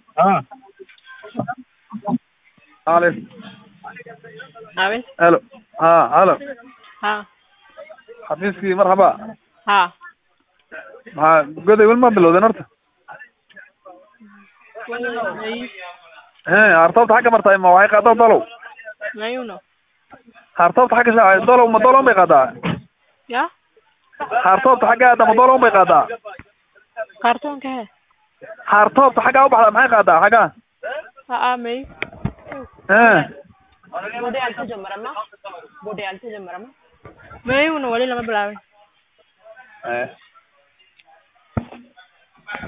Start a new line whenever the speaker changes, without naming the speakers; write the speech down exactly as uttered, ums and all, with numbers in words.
اه الو
عامل
الو ها الو
ها
حبيبتي مرحبا
ها
ها goday weli ma bilowdeen horta
May-
he hartoobta xagga martay ma waxay qaadaa dolow
mayuno
hartoobta xagga sha- dolow ma dolow bay qaadaa
ya
hartoobta xagga aada ma dolow bay qaadaa
kartoonka he
hartoobta xaggaa u baxda maxay qaadaa xaggaa
haa may
he
bude alta jamarama bude alta jamarama mayuno wali lama bilaabin
Eh.